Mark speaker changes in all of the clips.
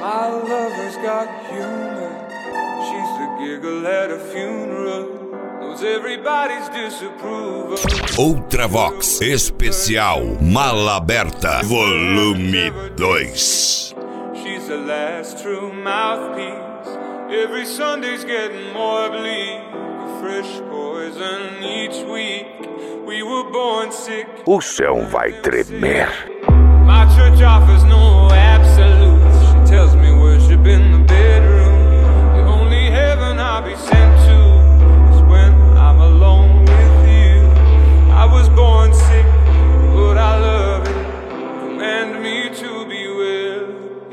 Speaker 1: My lover's got humor. She's the giggle at a funeral. Knows everybody's disapproval.
Speaker 2: Ultravox especial Mala Aberta Volume 2.
Speaker 1: She's the last true mouthpiece. Every Sunday's getting more bleak. A fresh poison each week. We were born sick.
Speaker 3: O chão vai tremer.
Speaker 1: My church offers no absolutes. She tells me worship in the bedroom. The only heaven I'll be sent to is when I'm alone with you. I was born sick, but I love it. Command me to be well.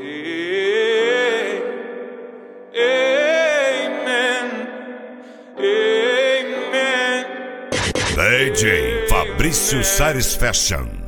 Speaker 1: Amen. Amen.
Speaker 2: DJ Fabrício Satisfaction.